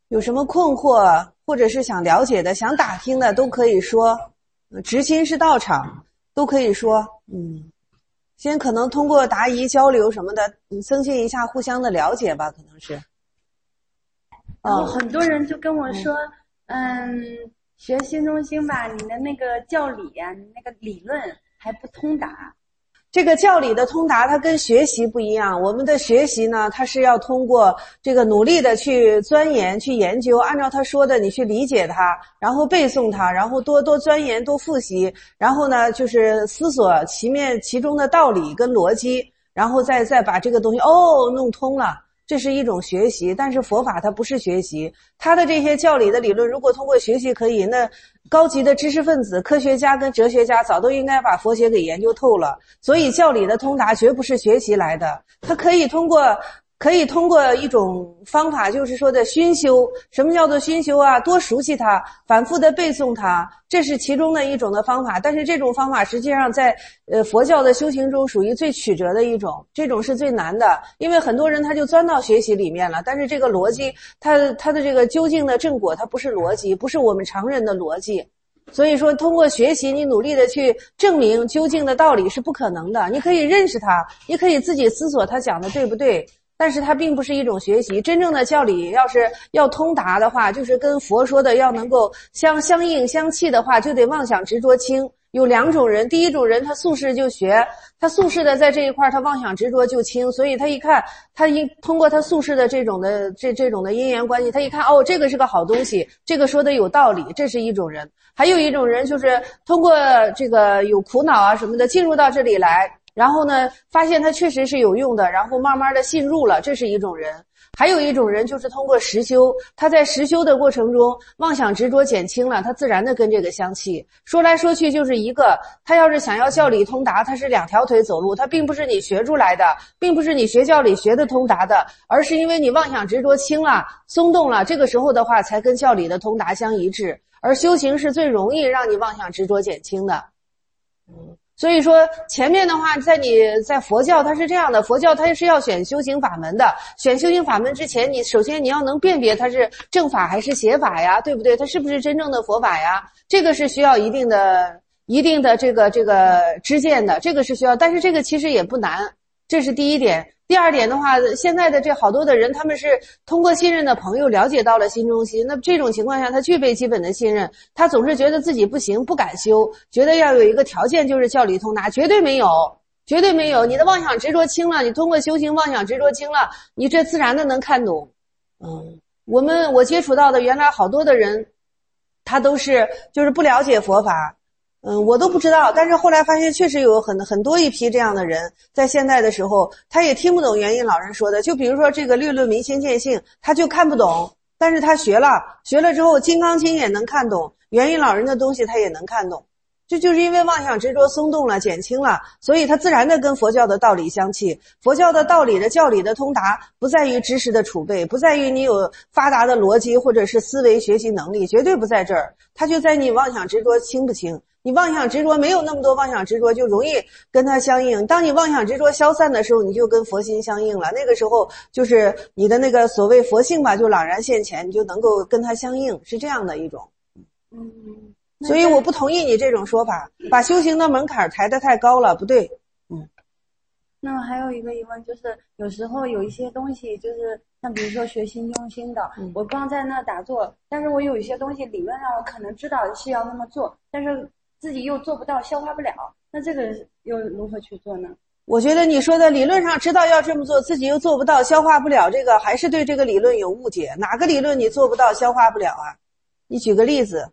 有什么困惑或者是想了解的、想打听的都可以说，执心是道场都可以说。先可能通过答疑交流什么的，增进一下互相的了解吧，可能是。 然后很多人就跟我说，学新中心吧，你的那个教理啊，你那个理论还不通达。 这个教理的通达它跟学习不一样，我们的学习呢，它是要通过这个努力的去钻研去研究，按照他说的你去理解它，然后背诵它，然后多钻研多复习，然后呢就是思索其中的道理跟逻辑，然后再把这个东西弄通了，这是一种学习。但是佛法它不是学习，它的这些教理的理论如果通过学习可以，那高级的知识分子科学家跟哲学家早都应该把佛学给研究透了。所以教理的通达绝不是学习来的，它可以通过一种方法，就是说的熏修。什么叫做熏修啊？多熟悉它，反复的背诵它，这是其中的一种的方法。但是这种方法实际上在佛教的修行中属于最曲折的一种，这种是最难的，因为很多人他就钻到学习里面了，但是这个逻辑他的这个究竟的正果它不是逻辑，不是我们常人的逻辑。所以说通过学习你努力的去证明究竟的道理是不可能的。你可以认识它，你可以自己思索他讲的对不对，但是它并不是一种学习。真正的教理要是要通达的话，就是跟佛说的要能够相应相契的话，就得妄想执着轻。有两种人，第一种人他素世就学，他素世的在这一块他妄想执着就轻，所以他一看，他通过他素世的这种的因缘关系，他一看这个是个好东西，这个说的有道理，这是一种人。还有一种人就是通过这个有苦恼啊什么的进入到这里来，然后呢发现它确实是有用的，然后慢慢的信入了，这是一种人。还有一种人就是通过实修，他在实修的过程中妄想执着减轻了，他自然的跟这个相契。说来说去就是一个，他要是想要教理通达，他是两条腿走路，他并不是你学出来的，并不是你学教理学的通达的，而是因为你妄想执着轻了松动了，这个时候的话才跟教理的通达相一致。而修行是最容易让你妄想执着减轻的。所以说前面的话在佛教它是这样的，佛教它是要选修行法门的，选修行法门之前，你首先你要能辨别它是正法还是邪法呀，对不对？它是不是真正的佛法呀？这个是需要一定的这个知见的，这个是需要，但是这个其实也不难，这是第一点。第二点的话，现在的这好多的人他们是通过信任的朋友了解到了新中心，那这种情况下他具备基本的信任，他总是觉得自己不行不敢修，觉得要有一个条件就是教理通达，绝对没有，绝对没有。你的妄想执着轻了，你通过修行妄想执着轻了，你这自然的能看懂。我接触到的原来好多的人他都是就是不了解佛法，我都不知道，但是后来发现确实有很多一批这样的人，在现在的时候他也听不懂元音老人说的。就比如说这个略论明心见性，他就看不懂，但是他学了之后金刚经也能看懂，元音老人的东西他也能看懂，就是因为妄想执着松动了减轻了，所以他自然的跟佛教的道理相契。佛教的道理的教理的通达不在于知识的储备，不在于你有发达的逻辑或者是思维学习能力，绝对不在这儿，它就在你妄想执着轻不轻。你妄想执着没有那么多妄想执着，就容易跟它相应。当你妄想执着消散的时候，你就跟佛心相应了，那个时候就是你的那个所谓佛性吧就朗然现前，你就能够跟它相应，是这样的一种。所以我不同意你这种说法，把修行的门槛抬得太高了，不对。 那还有一个疑问就是，有时候有一些东西就是像比如说学新中心的，我光在那打坐，但是我有一些东西理论上我可能知道是要那么做，但是自己又做不到，消化不了，那这个又如何去做呢？ 我觉得你说的理论上知道要这么做，自己又做不到，消化不了，这个还是对这个理论有误解。哪个理论你做不到消化不了啊？你举个例子。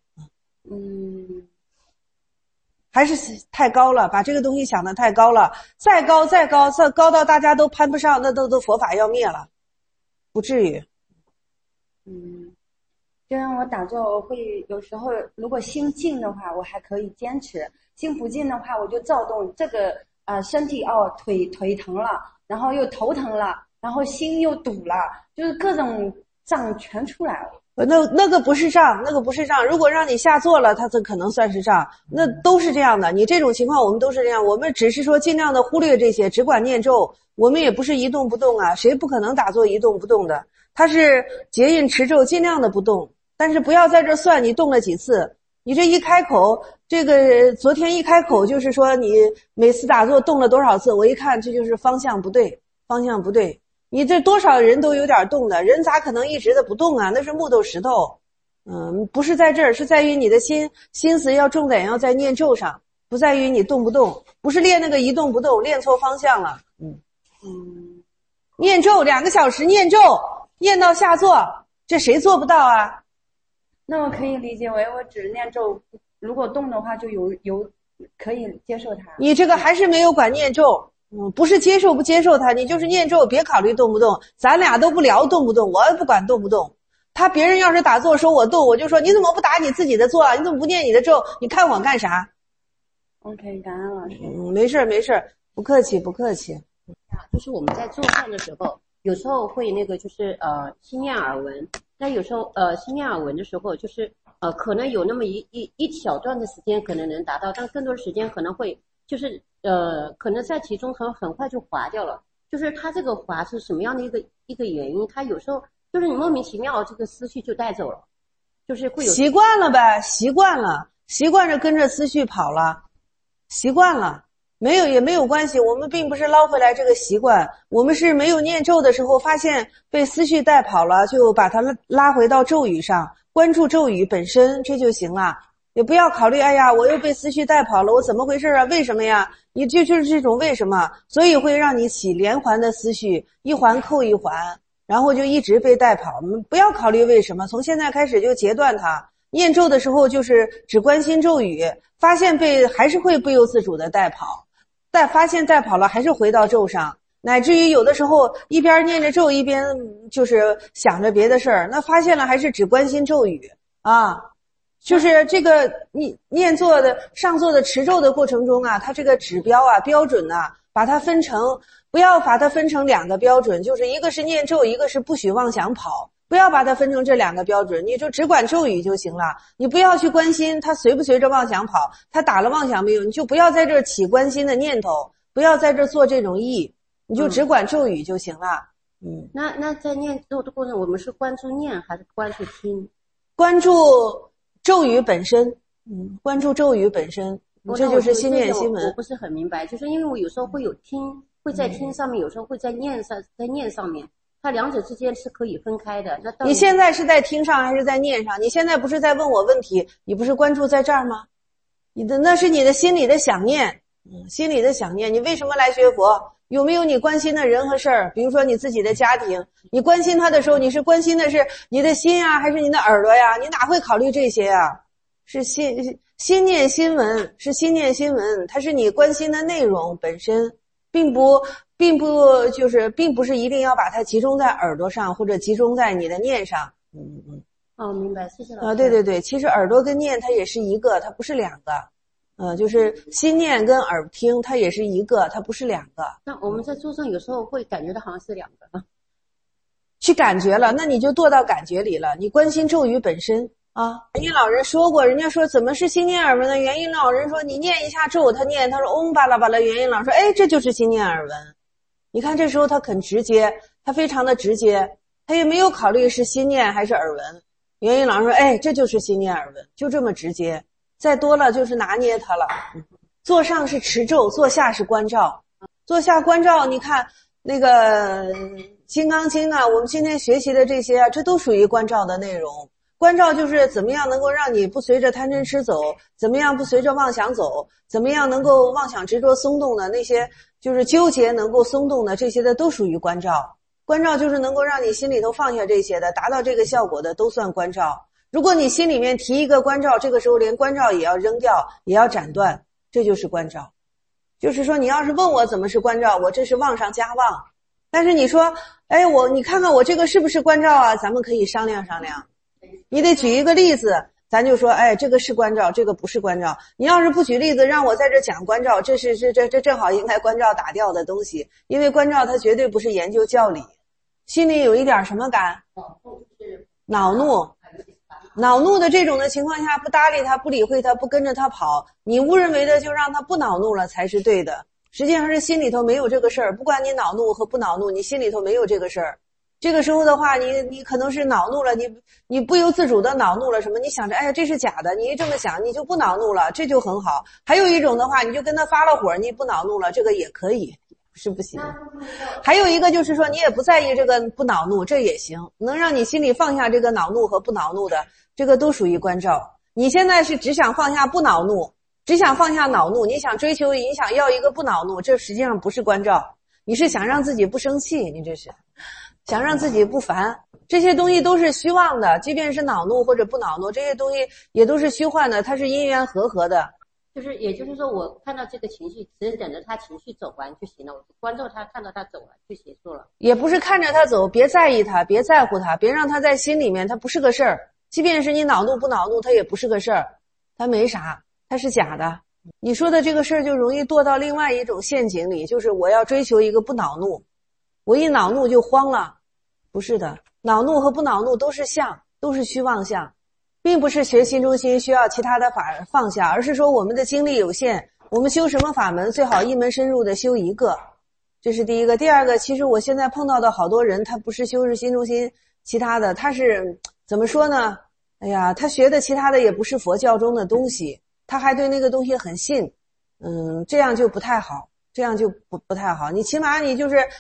还是太高了，把这个东西想得太高了，再高到大家都攀不上，那都佛法要灭了，不至于。 就像我打坐，我会有时候如果心静的话，我还可以坚持；心不静的话，我就躁动，这个身体腿疼了，然后又头疼了，然后心又堵了，就是各种障全出来了。 那个不是障，那个不是障。如果让你下坐了，它可能算是障。那都是这样的。你这种情况我们都是这样，我们只是说尽量的忽略这些，只管念咒。我们也不是一动不动啊，谁不可能打坐一动不动的？它是结印持咒，尽量的不动。但是不要在这算你动了几次。你这一开口，这个昨天一开口就是说你每次打坐动了多少次，我一看这就是方向不对，方向不对。你这多少人都有点动的，人咋可能一直的不动啊？那是木头石头。不是在这儿，是在于你的心思要重点要在念咒上，不在于你动不动，不是练那个一动不动，练错方向了。念咒2个小时念咒，念到下座，这谁做不到啊？ 那我可以理解为我只念咒，如果动的话就有可以接受它。 你这个还是没有管念咒。不是接受不接受它，你就是念咒，别考虑动不动。咱俩都不聊动不动，我也不管动不动。别人要是打坐说我动，我就说你怎么不打你自己的坐啊？你怎么不念你的咒？你看我干啥 ？OK， 感恩老师。 没事没事，不客气不客气。 就是我们在做饭的时候，有时候会那个就是心念耳闻，但有时候心念耳闻的时候，就是可能有那么一小段的时间可能能达到，但更多的时间可能会就是可能在其中很快就滑掉了。就是它这个滑是什么样的一个原因？它有时候就是你莫名其妙这个思绪就带走了，就是会有习惯了呗，习惯着跟着思绪跑了，习惯了。也没有关系，我们并不是捞回来这个习惯，我们是没有念咒的时候发现被思绪带跑了，就把它拉回到咒语上，关注咒语本身，这就行了。也不要考虑哎呀我又被思绪带跑了，我怎么回事啊？为什么呀？你就是这种为什么，所以会让你起连环的思绪，一环扣一环，然后就一直被带跑。不要考虑为什么，从现在开始就截断它。念咒的时候就是只关心咒语，发现还是会不由自主的带跑，发现带跑了还是回到咒上，乃至于有的时候一边念着咒一边就是想着别的事儿，那发现了还是只关心咒语啊。就是这个你上座的持咒的过程中啊，它这个指标啊标准啊，不要把它分成2个标准，就是一个是念咒，一个是不许妄想跑，不要把它分成这2个标准，你就只管咒语就行了，你不要去关心它随不随着妄想跑，它打了妄想没有，你就不要在这儿起关心的念头，不要在这儿做这种意，你就只管咒语就行了。 那在念咒的过程，我们是关注念还是关注听？ 关注咒语本身，关注咒语本身，这就是心念心闻。 我不是很明白，就是因为我有时候会有听，会在听上面，有时候会在念上面，它2者之间是可以分开的。 你现在是在听上还是在念上？你现在不是在问我问题，你不是关注在这儿吗？那是你的心里的想念，心里的想念。你为什么来学佛？有没有你关心的人和事儿？比如说你自己的家庭，你关心他的时候，你是关心的是你的心啊，还是你的耳朵呀？你哪会考虑这些啊？是心念心闻，是心念心闻，它是你关心的内容本身，并不是一定要把它集中在耳朵上，或者集中在你的念上。 明白，谢谢老师。 对对，其实耳朵跟念它也是一个，它不是2个。就是心念跟耳听，它也是一个，它不是2个。 那我们在桌上有时候会感觉到好像是2个， 去感觉了，那你就堕到感觉里了。你关心咒语本身啊。元音老人说过，人家说怎么是心念耳闻呢？元音老人说你念一下咒，他念，他说嗡巴拉巴拉。元音老人说，这就是心念耳闻。你看这时候他很直接，他非常的直接，他也没有考虑是心念还是耳闻。元音老人说，这就是心念耳闻，就这么直接。再多了就是拿捏它了。坐上是持咒，坐下是关照。坐下关照，你看那个金刚经啊，我们今天学习的这些啊，这都属于关照的内容。关照就是怎么样能够让你不随着贪嗔痴走，怎么样不随着妄想走，怎么样能够妄想执着松动的那些，就是纠结能够松动的这些的都属于关照。关照就是能够让你心里头放下这些的，达到这个效果的都算关照。如果你心里面提一个关照，这个时候连关照也要扔掉，也要斩断，这就是关照。就是说你要是问我怎么是关照，我这是妄上加妄。但是你说你看看我这个是不是关照啊，咱们可以商量商量。你得举一个例子，咱就说这个是关照，这个不是关照。你要是不举例子让我在这讲关照，这正好应该关照打掉的东西。因为关照它绝对不是研究教理。心里有一点什么感？恼怒。 恼怒的这种的情况下，不搭理他，不理会他，不跟着他跑，你无人为的就让他不恼怒了才是对的。实际上是心里头没有这个事儿，不管你恼怒和不恼怒，你心里头没有这个事儿。这个时候的话，你可能是恼怒了，你不由自主的恼怒了什么，你想着哎呀这是假的，你一这么想你就不恼怒了，这就很好。还有一种的话，你就跟他发了火，你不恼怒了，这个也可以，是不行。还有一个就是说你也不在意这个不恼怒，这也行，能让你心里放下这个恼怒和不恼怒的，这个都属于关照。你现在是只想放下不恼怒，只想放下恼怒，你想追求你想要一个不恼怒，这实际上不是关照，你是想让自己不生气，你这是想让自己不烦。这些东西都是虚妄的，即便是恼怒或者不恼怒，这些东西也都是虚幻的，它是因缘和合的。 也就是说，我看到这个情绪，只是等着他情绪走完就行了，我就关照他，看到他走了就结束了。 也不是看着他走，别在意他，别在乎他，别让他在心里面，他不是个事儿。即便是你恼怒不恼怒，他也不是个事儿，他没啥，他是假的。你说的这个事儿就容易堕到另外一种陷阱里，就是我要追求一个不恼怒，我一恼怒就慌了。不是的，恼怒和不恼怒都是相，都是虚妄相，并不是学心中心需要其他的法放下，而是说我们的精力有限，我们修什么法门最好一门深入的修一个，这是第一个。第二个，其实我现在碰到的好多人，他不是修是心中心其他的，他是怎么说呢，哎呀，他学的其他的也不是佛教中的东西，他还对那个东西很信，这样就不太好，这样就不太好。你起码你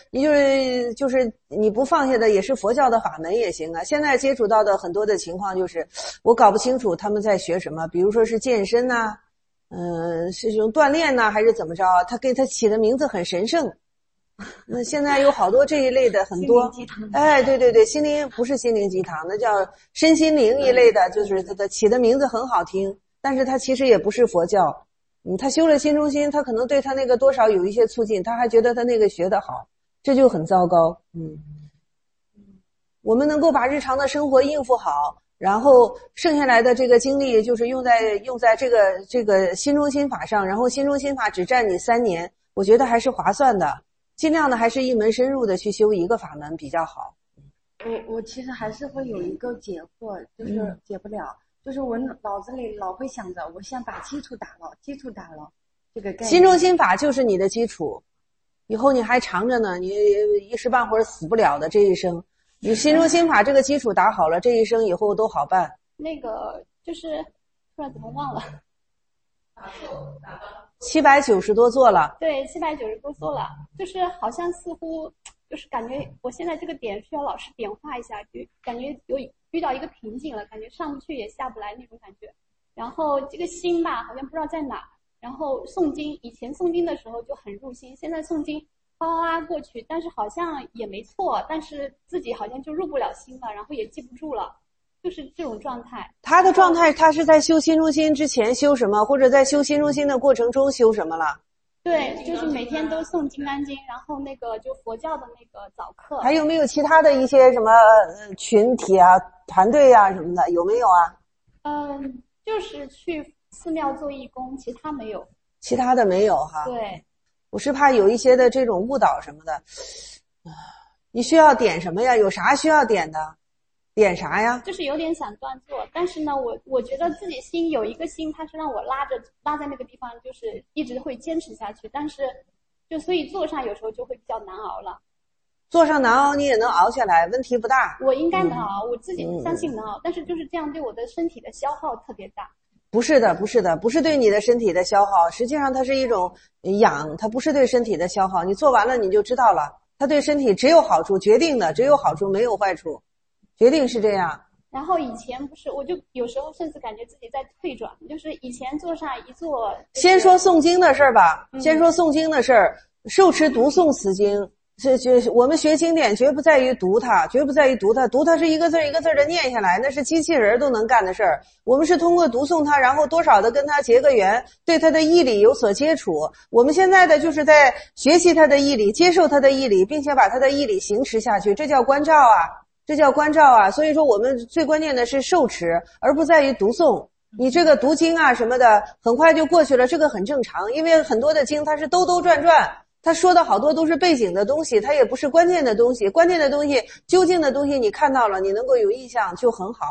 不放下的也是佛教的法门也行啊。现在接触到的很多的情况就是我搞不清楚他们在学什么，比如说是健身呐，是这种锻炼呐，还是怎么着，他给他起的名字很神圣。那现在有好多这一类的很多，哎，对对对，心灵不是心灵鸡汤，那叫身心灵一类的，就是他的起的名字很好听，但是他其实也不是佛教。他修了心中心，他可能对他那个多少有一些促进，他还觉得他那个学得好，这就很糟糕。我们能够把日常的生活应付好，然后剩下来的这个精力就是用在这个心中心法上，然后心中心法只占你3年，我觉得还是划算的，尽量的还是一门深入的去修一个法门比较好。 我其实还是会有一个解惑，就是解不了。就是我脑子里老会想着，我先把基础打了，这个概念。 心中心法就是你的基础，以后你还长着呢，你一时半会儿死不了的这一生。你心中心法这个基础打好了，这一生以后都好办。 那个就是突然怎么忘了 ，790多做了。 对，790多做了，就是好像似乎就是感觉我现在这个点需要老师点化一下，就感觉有遇到一个瓶颈了，感觉上不去也下不来那种感觉。然后这个心吧，好像不知道在哪。然后诵经，以前诵经的时候就很入心，现在诵经过去，但是好像也没错，但是自己好像就入不了心了，然后也记不住了，就是这种状态。 他的状态，他是在修心中心之前修什么，或者在修心中心的过程中修什么了？ 对，就是每天都诵金刚经，然后那个就佛教的那个早课。 还有没有其他的一些什么群体啊、团队啊什么的，有没有啊？ 就是去寺庙做义工，其他没有。 其他的没有哈。 对， 我是怕有一些的这种误导什么的。你需要点什么呀？有啥需要点的？点啥呀？ 就是有点想断做，但是呢，我觉得自己心有一个心，它是让我拉在那个地方，就是一直会坚持下去。但是，所以做上有时候就会比较难熬了。 做上难熬，你也能熬下来，问题不大。 我应该能熬，我自己相信能熬，但是就是这样对我的身体的消耗特别大。 不是的，不是的，不是对你的身体的消耗，实际上它是一种养，它不是对身体的消耗。你做完了你就知道了，它对身体只有好处，决定的只有好处没有坏处。决定是这样。 然后以前不是，我就有时候甚至感觉自己在退转，就是以前做上一做。 先说诵经的事儿吧，先说诵经的事儿。受持读诵此经，我们学经典绝不在于读它，绝不在于读它是一个字一个字的念下来，那是机器人都能干的事儿。我们是通过读诵它，然后多少的跟它结个缘，对它的义理有所接触。我们现在的就是在学习它的义理，接受它的义理，并且把它的义理行持下去，这叫关照啊。这叫关照啊，所以说我们最关键的是受持，而不在于读诵。你这个读经啊什么的，很快就过去了，这个很正常，因为很多的经它是兜兜转转，它说的好多都是背景的东西，它也不是关键的东西。关键的东西，究竟的东西你看到了，你能够有印象就很好。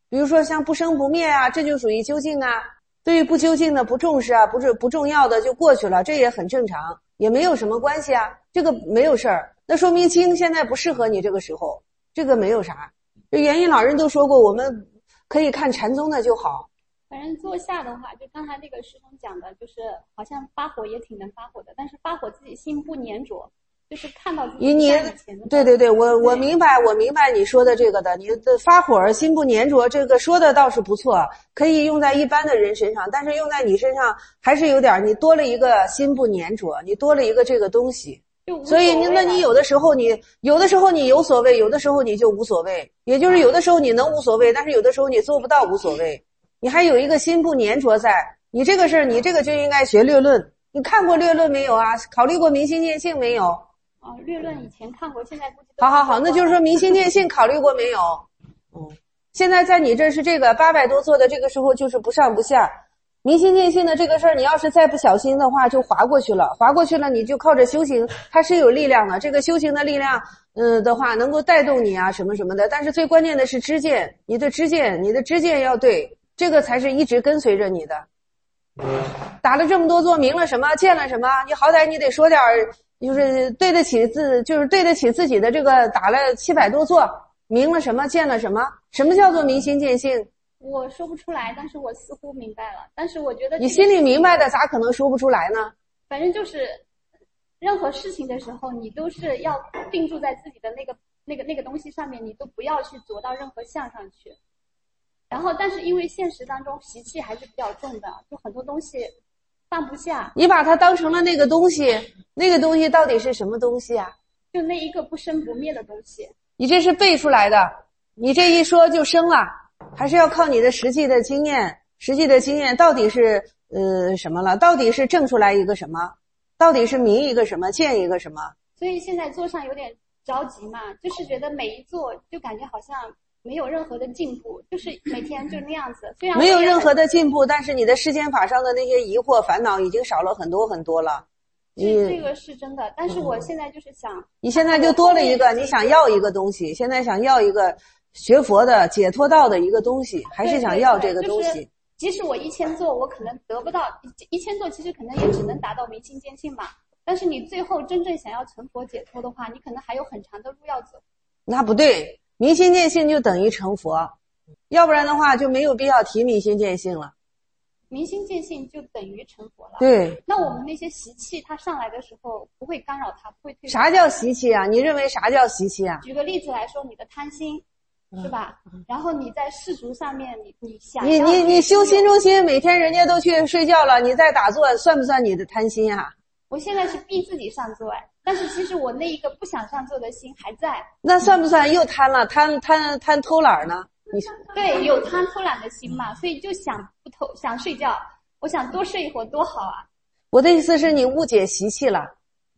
比如说像不生不灭啊，这就属于究竟啊。对于不究竟的不重视啊，不重要的就过去了，这也很正常，也没有什么关系啊，这个没有事儿。那说明经现在不适合你这个时候，这个没有啥。这元音老人都说过，我们可以看禅宗的就好。 反正坐下的话，就刚才那个师兄讲的，就是好像发火也挺能发火的，但是发火自己心不粘着，就是看到自己你对，我明白你说的这个的，你的发火心不粘着，这个说的倒是不错，可以用在一般的人身上，但是用在你身上还是有点，你多了一个心不粘着，你多了一个这个东西。所以那你有的时候你有所谓，有的时候你就无所谓，也就是有的时候你能无所谓，但是有的时候你做不到无所谓，你还有一个心不粘着在。你这个事儿，你这个就应该学略论。你看过略论没有啊？考虑过明心见性没有？ 略论以前看过，现在估计好，那就是说明心见性考虑过没有？现在在你这是这个800多做的这个时候就是不上不下。明心见性的这个事儿，你要是再不小心的话，就划过去了。划过去了，你就靠着修行，它是有力量的。这个修行的力量，的话能够带动你啊，什么什么的。但是最关键的是知见，你的知见要对，这个才是一直跟随着你的。打了这么多坐，明了什么，见了什么？你好歹你得说点，就是对得起自己的这个打了700多坐，明了什么，见了什么？什么叫做明心见性？ 我说不出来，但是我似乎明白了。但是我觉得你心里明白的，咋可能说不出来呢？ 反正就是任何事情的时候，你都是要定住在自己的那个东西上面，你都不要去着到任何相上去。然后，但是因为现实当中习气还是比较重的，就很多东西放不下。 你把它当成了那个东西，那个东西到底是什么东西啊？ 就那一个不生不灭的东西。 你这是背出来的，你这一说就生了。还是要靠你的实际的经验到底是什么了？到底是证出来一个什么？到底是明一个什么，见一个什么？ 所以现在坐上有点着急嘛，就是觉得每一坐就感觉好像没有任何的进步，就是每天就那样子。虽然没有任何的进步，但是你的世间法上的那些疑惑烦恼已经少了很多很多了。 这个是真的，但是我现在就是想， 你现在就多了一个，你想要一个东西，现在想要一个学佛的解脱道的一个东西，还是想要这个东西。 就是即使我1000座，我可能得不到1000座，其实可能也只能达到明心见性嘛。但是你最后真正想要成佛解脱的话，你可能还有很长的路要走。 那不对，明心见性就等于成佛，要不然的话就没有必要提明心见性了。 明心见性就等于成佛了。 对。 那我们那些习气，它上来的时候不会干扰它，不会退。 啥叫习气啊？你认为啥叫习气啊？ 举个例子来说，你的贪心。是吧？然后你在世俗上面，你想你修心中心，每天人家都去睡觉了，你在打坐，算不算你的贪心啊？ 我现在是逼自己上座但是其实我那一个不想上座的心还在。 那算不算又贪了？贪偷懒呢？ 对，有贪偷懒的心嘛，所以就想睡觉，我想多睡一会儿多好啊。 我的意思是你误解习气了，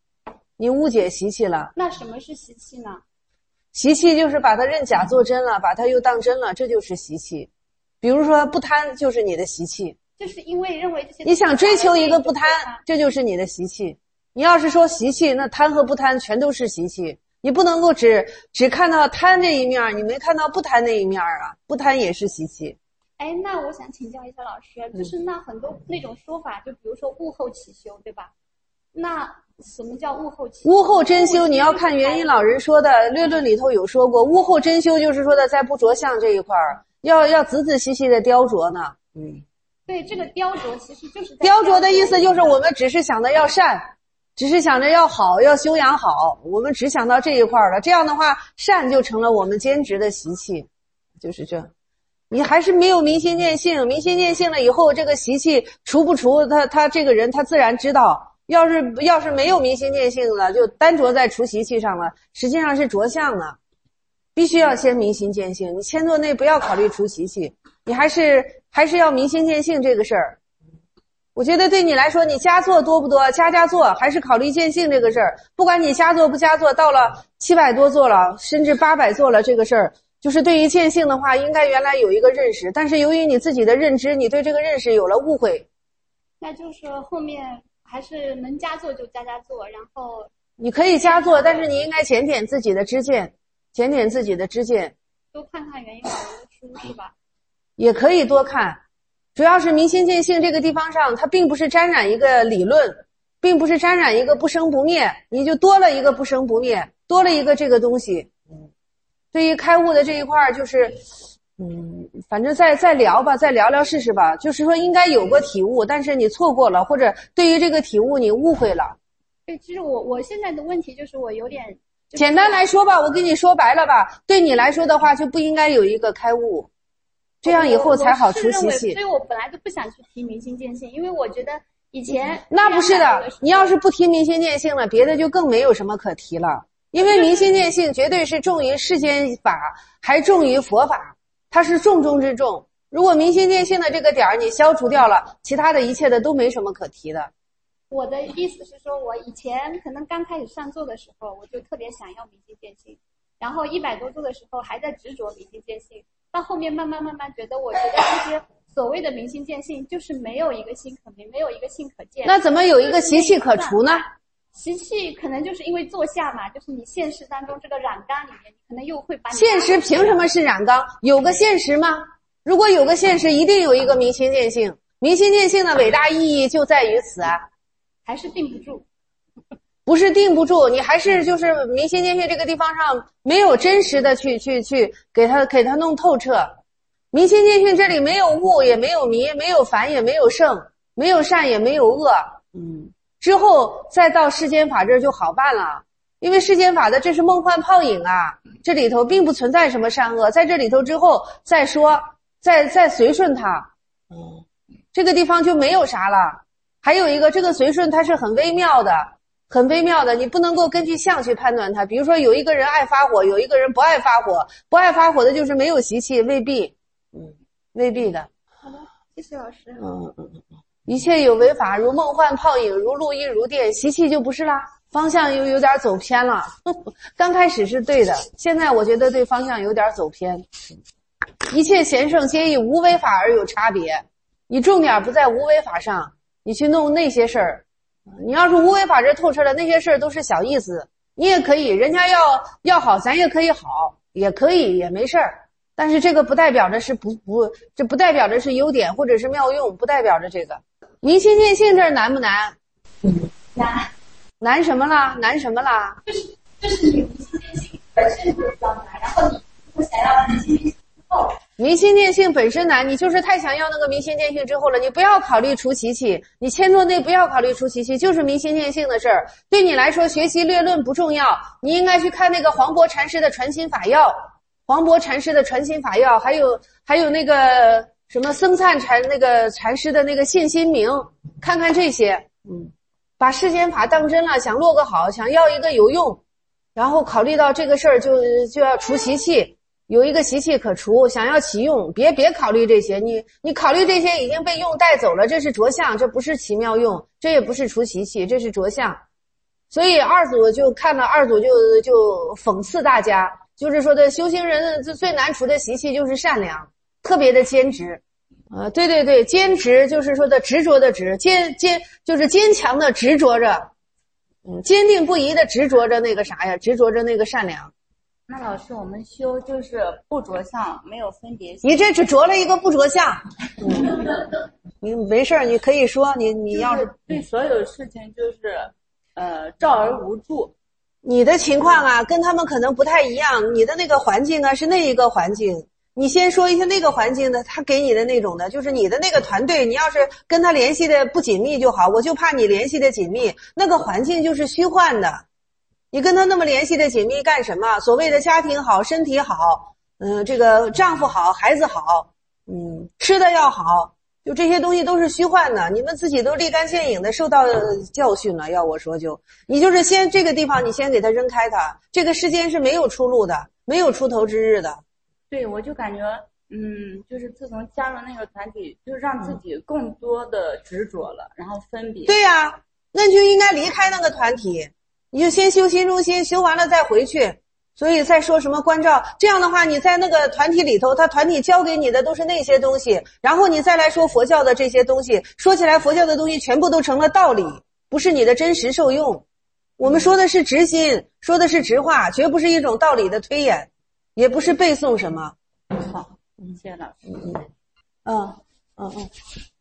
那什么是习气呢？ 习气就是把它认假做真了，把它又当真了，这就是习气。比如说不贪就是你的习气， 就是因为认为这些你想追求一个不贪，这就是你的习气。你要是说习气，那贪和不贪全都是习气。你不能够只看到贪这一面，你没看到不贪那一面啊，不贪也是习气。 哎，那我想请教一下老师，就是那很多那种说法，就比如说悟后起修，对吧？那什么叫悟后起修？ 悟后真修，你要看元音老人说的略论里头有说过，悟后真修就是说的在不着相这一块儿，要仔仔细细的雕琢呢。 对，这个雕琢其实就是雕琢的意思，就是我们只是想着要善，只是想着要好，要修养好，我们只想到这一块了。这样的话，善就成了我们坚持的习气，就是这。你还是没有明心见性，明心见性了以后，这个习气除不除，他这个人他自然知道。要是没有明心见性了，就单着在除习气上了，实际上是着相呢。必须要先明心见性，你千座内不要考虑除习气，你还是要明心见性这个事儿。我觉得对你来说，你加座多不多，加座还是考虑见性这个事儿。不管你加座不加座，到了700多座了，甚至800座了，这个事儿就是对于见性的话，应该原来有一个认识，但是由于你自己的认知，你对这个认识有了误会。 那就是后面还是能加座就加座，然后你可以加座，但是你应该检点自己的知见，多看看元音老人的书是吧？ 也可以多看。主要是明心见性这个地方上，它并不是沾染一个理论，并不是沾染一个不生不灭，你就多了一个不生不灭，多了一个这个东西。对于开悟的这一块就是反正再聊吧，再聊聊试试吧。就是说应该有过体悟，但是你错过了，或者对于这个体悟你误会了。 对，其实我现在的问题就是我有点， 简单来说吧，我跟你说白了吧，对你来说的话就不应该有一个开悟，这样以后才好除习气。 所以我本来就不想去提明心见性，因为我觉得以前那不是的，你要是不提明心见性了，别的就更没有什么可提了。因为明心见性绝对是重于世间法，还重于佛法，它是重中之重。如果明心见性的这个点儿你消除掉了，其他的一切的都没什么可提的。 我的意思是说，我以前可能刚开始上座的时候，我就特别想要明心见性，然后100多座的时候还在执着明心见性，到后面慢慢觉得，我觉得其实所谓的明心见性就是没有一个心可明，没有一个性可见。 那怎么有一个习气可除呢？ 习气可能就是因为坐下嘛，就是你现实当中这个染缸里面，你可能又会把你现实凭什么是染缸？有个现实吗？如果有个现实，一定有一个明心见性。明心见性的伟大意义就在于此啊。 还是定不住。 不是定不住，你还是就是明心见性这个地方上没有真实的去给它弄透彻。明心见性这里没有悟，也没有迷，没有凡，也没有圣，没有善，也没有恶。之后再到世间法这就好办了，因为世间法的这是梦幻泡影啊，这里头并不存在什么善恶，在这里头之后再说，再随顺它，这个地方就没有啥了。还有一个，这个随顺它是很微妙的，很微妙的，你不能够根据相去判断它。比如说有一个人爱发火，有一个人不爱发火，不爱发火的就是没有习气，未必，未必的。 好的，谢谢老师。 一切有为法，如梦幻泡影，如露亦如电，习气就不是啦，方向又有点走偏了。刚开始是对的，现在我觉得对方向有点走偏。一切贤圣皆以无为法而有差别，你重点不在无为法上，你去弄那些事儿。你要是无为法这透彻了，那些事儿都是小意思。你也可以，人家要好，咱也可以好，也可以，也没事儿。但是这个不代表着是这不代表着是优点或者是妙用，不代表着这个。明心见性这儿难不难？难什么啦？难什么啦？ 就是你明心见性本身就比较难，然后你不想要明心见性之后， 明心见性本身难，你就是太想要那个明心见性之后了，你不要考虑除习气，你千座内不要考虑除习气，就是明心见性的事儿。对你来说学习略论不重要，你应该去看那个黄渤禅师的传心法要，黄渤禅师的传心法要，还有那个什么僧璨那个禅师的那个信心明，看看这些。把世间法当真了，想落个好，想要一个有用，然后考虑到这个事儿就要除习气，有一个习气可除，想要其用，别考虑这些，你考虑这些已经被用带走了，这是着相，这不是奇妙用，这也不是除习气，这是着相。所以二祖就看了，二祖就讽刺大家，就是说的修行人最难除的习气就是善良，特别的坚执。对，坚持就是说的执着的执，就是坚强的执着着，坚定不移的执着着那个啥呀，执着着那个善良。 那老师，我们修就是不着相，没有分别心。 你这只着了一个不着相，你没事儿，你可以说你要是对所有事情就是照而无助。 你的情况啊，跟他们可能不太一样，你的那个环境啊是那一个环境。你先说一下那个环境的，他给你的那种的，就是你的那个团队，你要是跟他联系的不紧密就好，我就怕你联系的紧密，那个环境就是虚幻的。你跟他那么联系的紧密干什么？所谓的家庭好，身体好，这个丈夫好，孩子好，吃的要好，就这些东西都是虚幻的，你们自己都立竿见影的受到教训了。要我说你就是先这个地方你先给他扔开它，这个世间是没有出路的，没有出头之日的。 对，我就感觉，就是自从加入那个团体，就是让自己更多的执着了，然后分别。 对呀，那你就应该离开那个团体，你就先修心中心，修完了再回去。所以再说什么关照，这样的话你在那个团体里头，他团体教给你的都是那些东西，然后你再来说佛教的这些东西，说起来佛教的东西全部都成了道理，不是你的真实受用。我们说的是直心，说的是直话，绝不是一种道理的推演，也不是背诵什么。 好，谢谢老师。 嗯嗯嗯。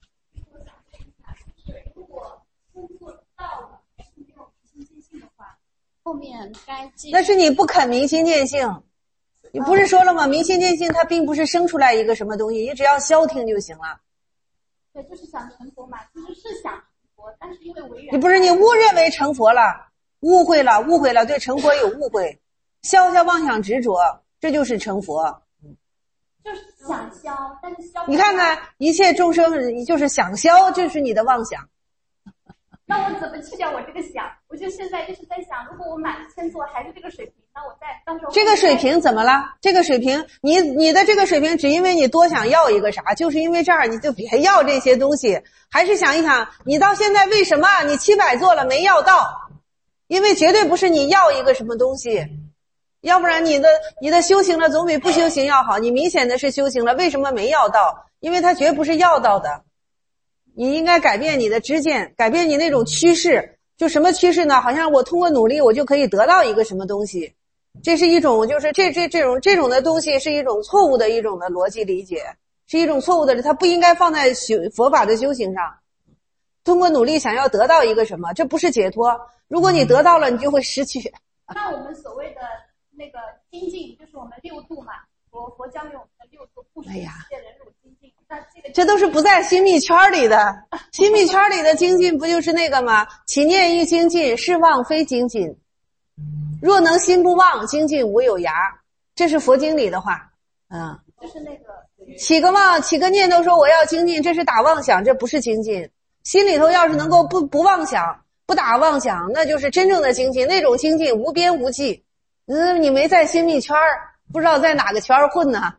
如果工作到了没有明心见性的话，后面该继续。 那是你不肯明心见性。你不是说了吗？明心见性它并不是生出来一个什么东西，你只要消停就行了。 对，就是想成佛嘛，其实是想成佛，但是因为为人， 你不是你误认为成佛了，误会了，对成佛有误会，消妄想执着，这就是成佛。 就是想消，但是消。 你看看一切众生就是想消，就是你的妄想。 那我怎么去掉我这个想？我就现在就是在想，如果我满千做还是这个水平，那我在到时候这个水平怎么了？这个水平，你的这个水平，只因为你多想要一个啥，就是因为这儿你就别要这些东西。还是想一想，你到现在为什么你700做了没要到？因为绝对不是你要一个什么东西，要不然你的修行了总比不修行要好。你明显的是修行了，为什么没要到？因为它绝不是要到的。你应该改变你的知见，改变你那种趋势。就什么趋势呢？好像我通过努力我就可以得到一个什么东西，这是一种就是这种的东西是一种错误的一种的逻辑理解，是一种错误的，它不应该放在佛法的修行上。通过努力想要得到一个什么，这不是解脱。如果你得到了，你就会失去。 那我们所谓的那个精进，就是我们6度嘛，佛教有我们的6度，不识世界忍辱精进。 这都是不在心密圈里的，心密圈里的精进不就是那个吗？起念欲精进，是妄非精进。若能心不忘，精进无有涯。这是佛经里的话。 就是那个起个念头说我要精进，这是打妄想，这不是精进。心里头要是能够不妄想，不打妄想，那就是真正的精进。那种精进无边无际。你没在心密圈，不知道在哪个圈混呢。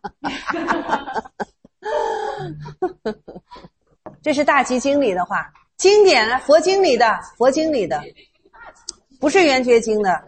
这是大集经里的话，经典佛经里的，不是圆觉经的。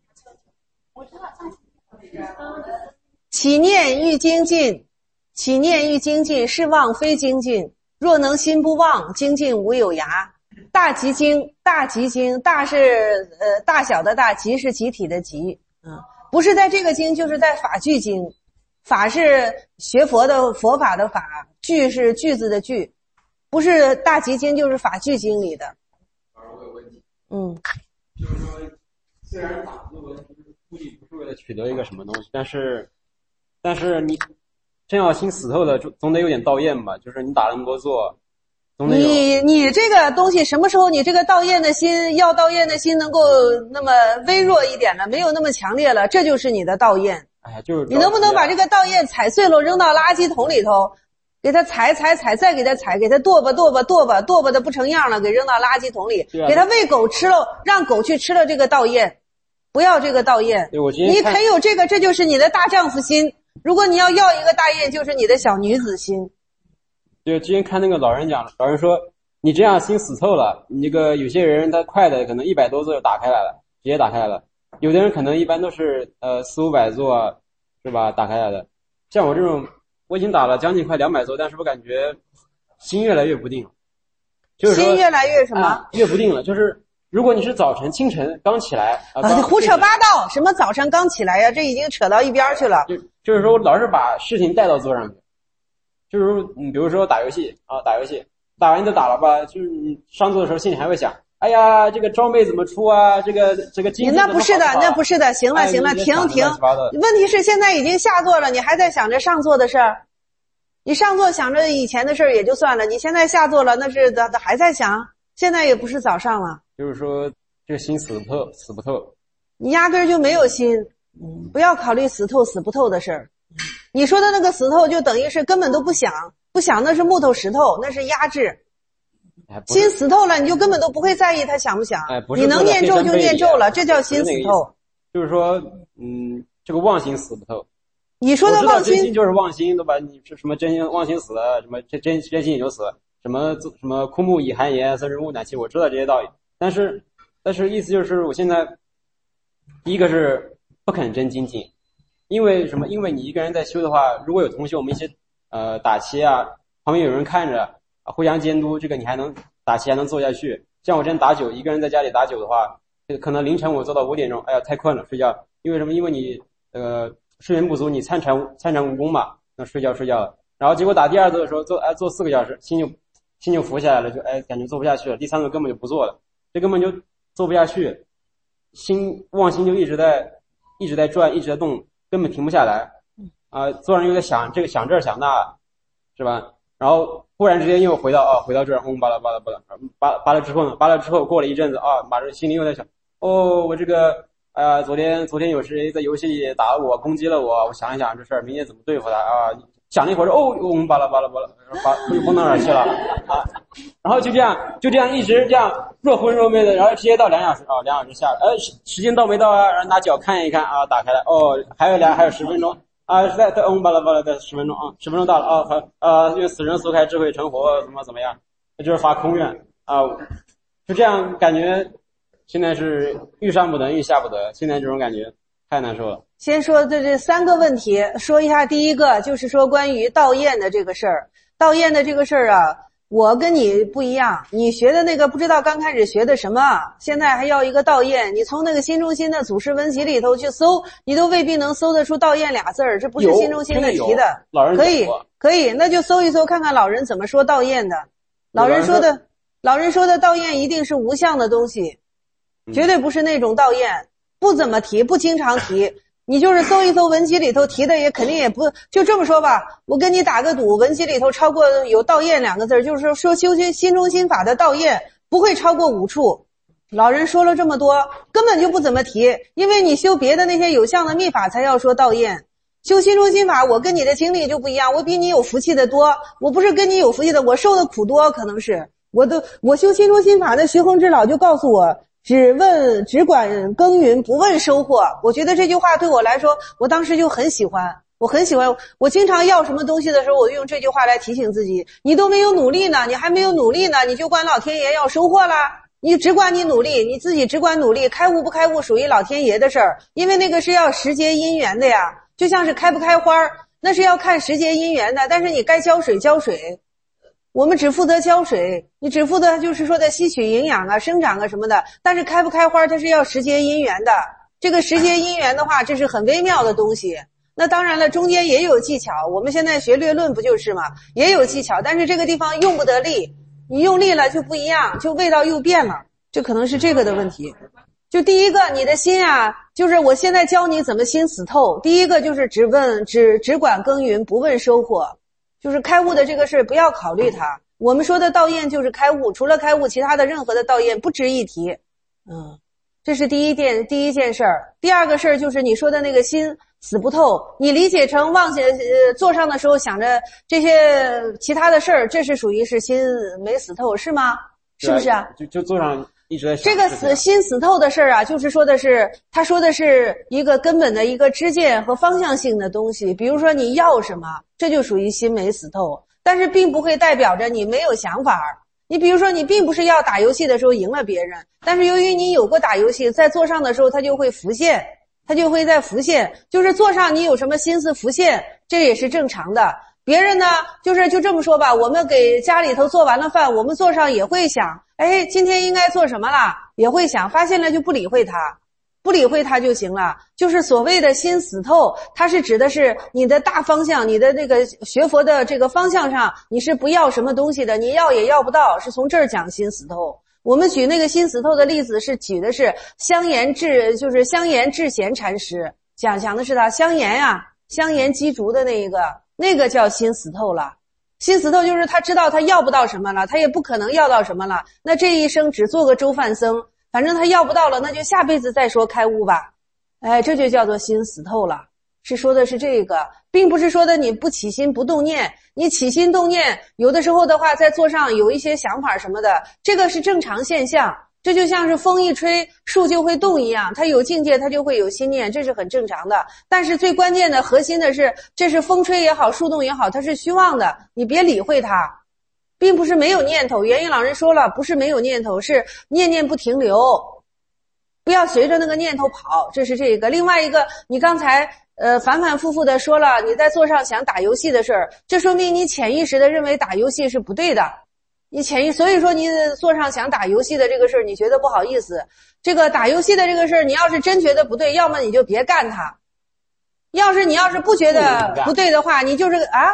起念欲精进，是妄非精进。若能心不忘，精进无有涯。大集经，大是大小的大，集是集体的集。不是在这个经，就是在法句经。法是学佛的佛法的法，句是句子的句，不是大集经就是法句经里的。 我有问题。就是说，虽然打坐目的不是为了取得一个什么东西，但是你真要心死透了，总得有点道厌吧？就是你打那么多坐，总得有。 你这个东西什么时候你这个道厌的心，要道厌的心能够那么微弱一点了，没有那么强烈了，这就是你的道厌。 就是你能不能把这个稻叶踩碎了扔到垃圾桶里头，给它踩，再给它踩，给它剁吧的不成样了，给扔到垃圾桶里，给它喂狗吃了，让狗去吃了这个稻叶，不要这个稻叶。你很有这个，这就是你的大丈夫心。如果你要一个大叶，就是你的小女子心。 对，之前看那个老人讲，老人说你这样心死透了，你这个有些人他快的可能100多座就打开来了，直接打开来了。有的人可能一般都是400-500座，是吧？打开来的。像我这种，我已经打了将近快200座，但是我感觉心越来越不定了。就是说心越来越什么？ 越不定了。就是如果你是清晨刚起来你胡扯八道，什么早晨刚起来呀？这已经扯到一边去了。 就是说我老是把事情带到桌上去。就是说比如说打游戏，打完就打了吧，就是你上座的时候心里还会想。哎呀，这个装备怎么出啊？这个经济那不是的，行了，停。问题是现在已经下座了，你还在想着上座的事儿。你上座想着以前的事儿也就算了，你现在下座了，那是还在想。现在也不是早上了。 就是说，这个心死不透。 你压根儿就没有心，不要考虑死透死不透的事儿。你说的那个死透，就等于是根本都不想那是木头石头，那是压制。心死透了，你就根本都不会在意他想不想。你能念咒就念咒了，这叫心死透。 就是说，这个妄心死不透。 你说的妄心就是妄心，对吧？你是什么真心妄心死了，什么真心也就死，什么枯木以寒颜，森林木乃气，我知道这些道理。但是意思就是我现在第一个是不肯真精进，因为什么？因为你一个人在修的话，如果有同学我们一起打棋啊，旁边有人看着。互相监督，这个你还能打棋还能做下去。像我之前打酒，一个人在家里打酒的话，可能凌晨我做到5点钟，哎呀太困了睡觉。因为什么？因为你睡眠不足，你参禅无功嘛，那睡觉了。 然后结果打第2组的时候做4个小时，心就浮下来了，就感觉做不下去了。第3组根本就不做了，这根本就做不下去，妄心就一直在转，一直在动，根本停不下来。做上又在想这个想这儿想那，是吧？然后忽然之间又回到这儿，巴拉巴拉巴拉，巴拉之后呢？巴拉之后过了一阵子马上心里又在想，我这个昨天有谁在游戏里打了我，攻击了我，我想一想这事儿，明天怎么对付他想了一会儿，巴拉巴拉巴拉，又蹦到哪儿去了然后就这样一直这样若昏若昧的，然后直接到2小时2小时下了，时间到没到然后拿脚看一看打开来还有10分钟再巴拉巴拉再10分钟10分钟到了因为死人速开智慧成佛怎么样，就是发空愿就这样感觉现在是欲上不能欲下不得，现在这种感觉太难受了。 先说这3个问题，说一下第一个，就是说关于道验的这个事儿。道验的这个事儿我跟你不一样，你学的那个不知道刚开始学的什么，现在还要一个道验，你从那个心中心的祖师文集里头去搜，你都未必能搜得出道验俩字儿，这不是心中心的题的。 老人可以，那就搜一搜看看老人怎么说道验的。老人说的道验一定是无相的东西，绝对不是那种道验，不怎么提，不经常提。你就是搜一搜文集里头提的也肯定也不，就这么说吧，我跟你打个赌，文集里头超过有道验2个字，就是说修心中心法的道验不会超过5处。老人说了这么多，根本就不怎么提，因为你修别的那些有相的秘法才要说道验。修心中心法，我跟你的经历就不一样，我比你有福气的多，我不是跟你有福气的，我受的苦多，可能是我修心中心法的徐恒之老就告诉我，只管耕耘，不问收获。我觉得这句话对我来说，我当时就很喜欢，我经常要什么东西的时候，我就用这句话来提醒自己，你都没有努力呢，你还没有努力呢，你就管老天爷要收获啦。你只管你努力，你自己只管努力，开悟不开悟属于老天爷的事儿，因为那个是要时节因缘的呀，就像是开不开花，那是要看时节因缘的，但是你该浇水浇水。我们只负责浇水，你只负责就是说的吸取营养生长什么的，但是开不开花它是要时节因缘的。这个时节因缘的话，这是很微妙的东西。那当然了，中间也有技巧，我们现在学略论不就是吗？也有技巧，但是这个地方用不得力，你用力了就不一样，就味道又变了，这可能是这个的问题。就第一个，你的心就是我现在教你怎么心死透。第一个就是只管耕耘，不问收获。就是开悟的这个事不要考虑它。我们说的道验就是开悟，除了开悟，其他的任何的道验不值一提。这是第一件事儿。第二个事儿就是你说的那个心死不透，你理解成妄想坐上的时候想着这些其他的事儿，这是属于是心没死透，是吗？是不是就坐上一直在想这个心死透的事儿就是说的是他说的是一个根本的一个知见和方向性的东西，比如说你要什么，这就属于心没死透，但是并不会代表着你没有想法。你比如说你并不是要打游戏的时候赢了别人，但是由于你有过打游戏，在坐上的时候它就会浮现，它就会在浮现，就是坐上你有什么心思浮现，这也是正常的。别人呢就这么说吧，我们给家里头做完了饭，我们坐上也会想，今天应该做什么啦，也会想，发现了就不理会它就行了。就是所谓的心死透，它是指的是你的大方向，你的这个学佛的这个方向上，你是不要什么东西的，你要也要不到，是从这儿讲心死透。我们举那个心死透的例子是举的是香严智贤禅师，讲的是他香严积竹的那个叫心死透了。心死透就是他知道他要不到什么了，他也不可能要到什么了，那这一生只做个粥饭僧，反正他要不到了，那就下辈子再说开悟吧。这就叫做心死透了，是说的是这个，并不是说的你不起心不动念，你起心动念，有的时候的话在座上有一些想法什么的，这个是正常现象。这就像是风一吹树就会动一样，它有境界它就会有心念，这是很正常的。但是最关键的核心的是，这是风吹也好树动也好，它是虚妄的，你别理会它，并不是没有念头。圆圆老人说了，不是没有念头，是念念不停留，不要随着那个念头跑，这是这个。另外一个，你刚才反反复复的说了你在座上想打游戏的事儿，这说明你潜意识的认为打游戏是不对的。所以说你坐上想打游戏的这个事儿，你觉得不好意思。这个打游戏的这个事儿，你要是真觉得不对，要么你就别干它。你要是不觉得不对的话，你就是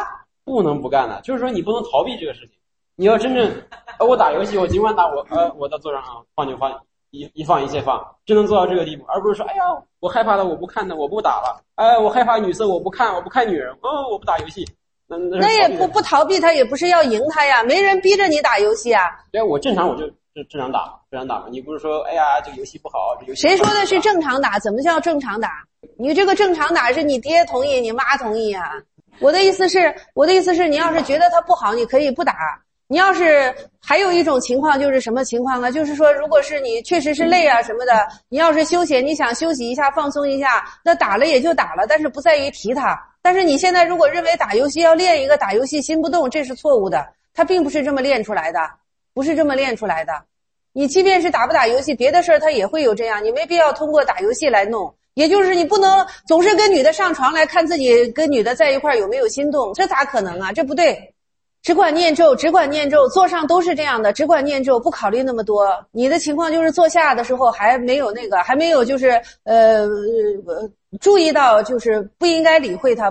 不能不干的，就是说你不能逃避这个事情。你要真正，我打游戏，我尽管打我到桌上啊，放就放，一放一切放，真能做到这个地步，而不是说，哎呀，我害怕的我不看的，我不打了，哎，我害怕女色我不看女人，我不打游戏。 那也不逃避他，也不是要赢他呀，没人逼着你打游戏啊。 对，我正常我就正常打嘛。你不是说，哎呀，这个游戏不好，这游戏谁说的是正常打？怎么叫正常打？你这个正常打是你爹同意，你妈同意啊。我的意思是，你要是觉得它不好，你可以不打。你要是还有一种情况，就是什么情况呢？就是说，如果是你确实是累啊什么的，你要是休闲，你想休息一下、放松一下，那打了也就打了，但是不在于提它。但是你现在如果认为打游戏要练一个打游戏心不动，这是错误的，它并不是这么练出来的，不是这么练出来的。你即便是打不打游戏，别的事儿它也会有这样，你没必要通过打游戏来弄。也就是你不能总是跟女的上床来看自己跟女的在一块儿有没有心动，这咋可能啊？这不对。只管念咒，座上都是这样的，只管念咒，不考虑那么多。你的情况就是坐下的时候还没有就是注意到就是不应该理会他。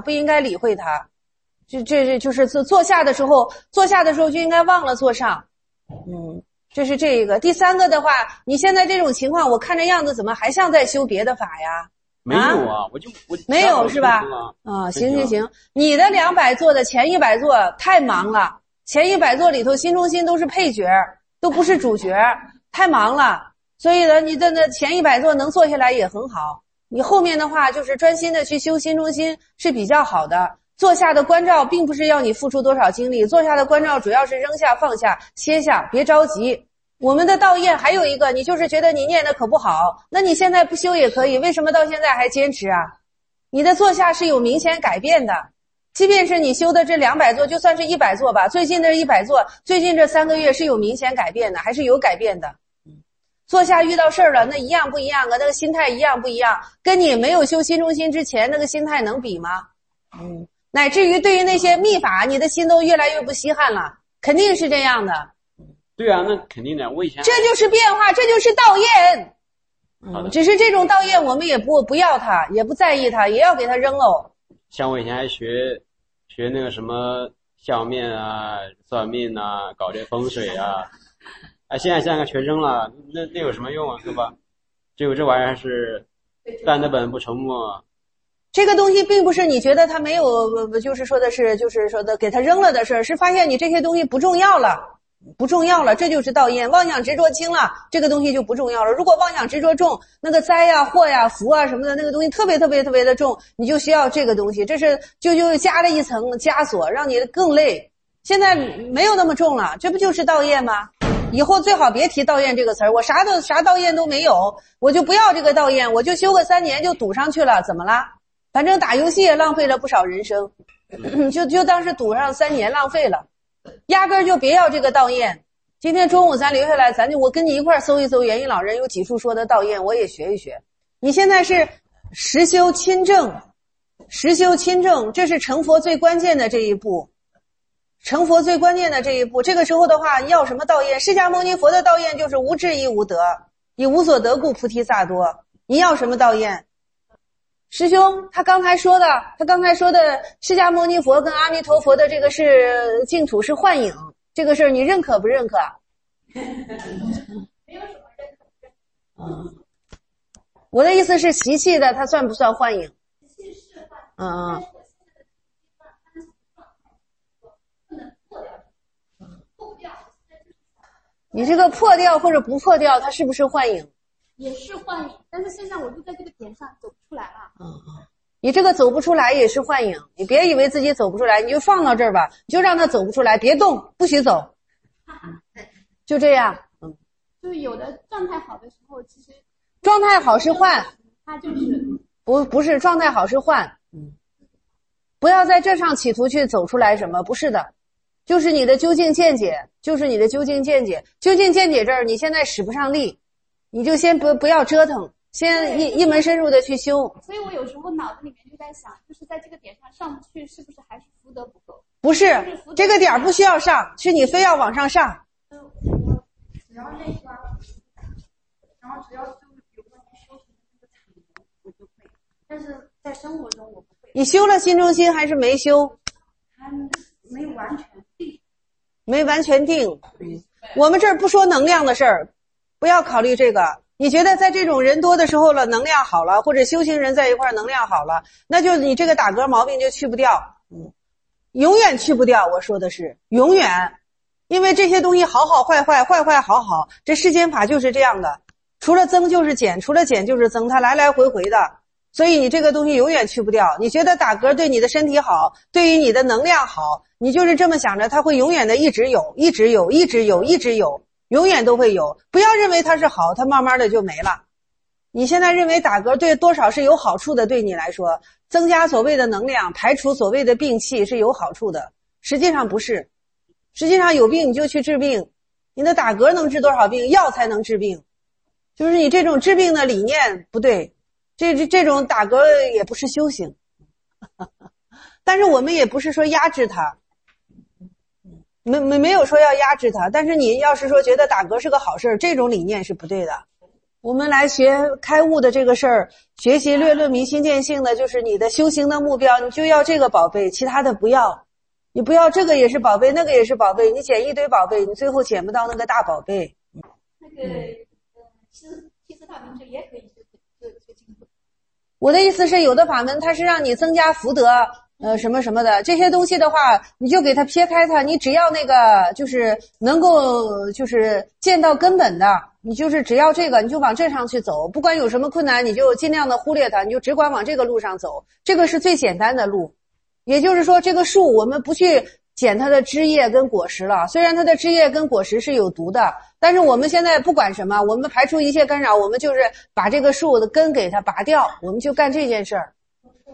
这就是坐下的时候就应该忘了坐上。这是这个。第三个的话，你现在这种情况，我看这样子怎么还像在修别的法呀？ 没有啊，我没有是吧？啊，行，你的200座的前100座太忙了，前100座里头心中心都是配角，都不是主角，太忙了。所以呢，你的那前100座能坐下来也很好，你后面的话就是专心的去修心中心是比较好的。坐下的关照并不是要你付出多少精力，坐下的关照主要是扔下放下歇下，别着急。我们的道业还有一个，你就是觉得你念的可不好，那你现在不修也可以，为什么到现在还坚持啊？你的坐下是有明显改变的，即便是你修的这200座，就算是100座吧，最近的100座，最近这3个月是有明显改变的，还是有改变的。坐下遇到事儿了，那一样不一样啊？那个心态一样不一样？跟你没有修心中心之前那个心态能比吗？乃至于对于那些密法，你的心都越来越不稀罕了，肯定是这样的。 对啊，那肯定的。我以前这就是变化，这就是道业。只是这种道业我们也不要它，也不在意它，也要给它扔喽。 像我以前还学那个什么相面啊、算命啊、搞这风水啊，现在全扔了，那有什么用啊？对吧？只有这玩意儿是半得本不成墨。 这个东西并不是你觉得它没有，就是说的给它扔了的事儿，是发现你这些东西不重要了，这就是道业。妄想执着轻了，这个东西就不重要了。如果妄想执着重，那个灾呀、祸呀、福啊什么的，那个东西特别的重，你就需要这个东西，这是就加了一层枷锁，让你更累。现在没有那么重了，这不就是道业吗？以后最好别提道业这个词儿，我啥道业都没有，我就不要这个道业，我就修个3年就赌上去了，怎么啦？反正打游戏也浪费了不少人生，就当是赌上3年浪费了，压根儿就别要这个道业。今天中午咱留下来，我跟你一块儿搜一搜元音老人有几处说的道业，我也学一学。你现在是实修亲证，这是成佛最关键的这一步。这个时候的话，要什么道业？释迦牟尼佛的道业就是无智亦无得，以无所得故菩提萨埵。你要什么道业？师兄，他刚才说的释迦牟尼佛跟阿弥陀佛的这个是净土是幻影，这个事儿你认可不认可？ 没有什么认可。 我的意思是习气的，它算不算幻影？ 习气是幻影。 嗯。 破不掉。 你这个破掉或者不破掉，它是不是幻影？ 也是幻影，但是现在我就在这个点上走不出来了。 你这个走不出来也是幻影，你别以为自己走不出来，你就放到这儿吧，你就让它走不出来，别动，不许走，就这样。 就是有的状态好的时候，其实状态好是幻， 它就是不是状态好是幻。不要在这上企图去走出来什么，不是的，就是你的究竟见解，究竟见解这儿你现在使不上力。你就先不要折腾，先一门深入的去修。 所以我有时候脑子里面就在想，就是在这个点上上不去，是不是还是福德不够？ 不是，这个点不需要上，是你非要往上上。 只要那个，然后只要就比如说你修成那个场合，我就会。但是在生活中我不会。 你修了心中心还是没修？ 没完全定。 没完全定。我们这儿不说能量的事儿，不要考虑这个。你觉得在这种人多的时候了，能量好了，或者修行人在一块能量好了，那就你这个打嗝毛病就去不掉，永远去不掉。我说的是永远，因为这些东西好好坏坏，坏坏好好，这世间法就是这样的，除了增就是减，除了减就是增，它来来回回的。所以你这个东西永远去不掉。你觉得打嗝对你的身体好，对于你的能量好，你就是这么想着，它会永远的一直有，一直有，一直有，一直有，永远都会有。不要认为它是好，它慢慢的就没了。你现在认为打嗝对多少是有好处的，对你来说，增加所谓的能量，排除所谓的病气是有好处的，实际上不是。实际上有病你就去治病，你的打嗝能治多少病？药才能治病。就是你这种治病的理念不对。这种打嗝也不是修行，但是我们也不是说压制它，没有说要压制它。但是你要是说觉得打嗝是个好事，这种理念是不对的。我们来学开悟的这个事儿，学习略论明心见性的，就是你的修行的目标，你就要这个宝贝，其他的不要。你不要这个也是宝贝，那个也是宝贝，你捡一堆宝贝，你最后捡不到那个大宝贝。 那个其实大明这也可以就进步。 我的意思是，有的法门它是让你增加福德，什么什么的这些东西的话，你就给它撇开它，你只要那个就是能够就是见到根本的，你就是只要这个，你就往这上去走，不管有什么困难，你就尽量的忽略它，你就只管往这个路上走，这个是最简单的路。也就是说，这个树我们不去捡它的枝叶跟果实了，虽然它的枝叶跟果实是有毒的，但是我们现在不管什么，我们排除一切干扰，我们就是把这个树的根给它拔掉，我们就干这件事儿。